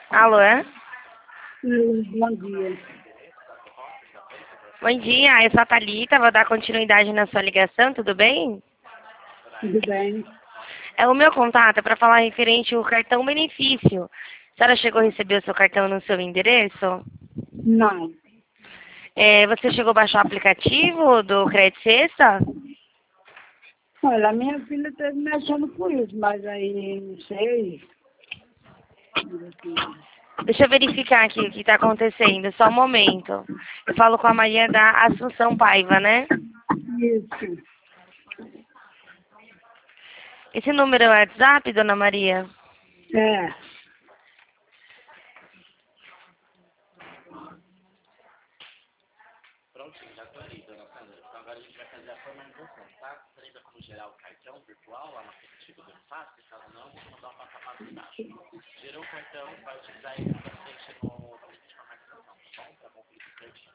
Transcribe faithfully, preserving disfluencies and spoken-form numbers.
Alô? Hum, Bom dia. Bom dia, eu sou a Thalita, vou dar continuidade na sua ligação, tudo bem? Tudo bem? É o meu contato para falar referente ao cartão benefício. A senhora chegou a receber o seu cartão no seu endereço? Não. É, você chegou a baixar o aplicativo do Crédito Sexta? Olha, a minha filha esteve mexendo com isso, mas aí não sei. Deixa eu verificar aqui o que está acontecendo, só um momento. Eu falo com a Maria da Assunção Paiva, né? Isso. Esse número é o WhatsApp, dona Maria? É. Prontinho, já tô ali, dona Sandra. Então agora a gente vai fazer a formalização, tá? Você lembra como gerar o cartão virtual lá no aplicativo do Fácil? Caso não, vou mandar um passo a passo embaixo. Gerou o cartão, vai utilizar ele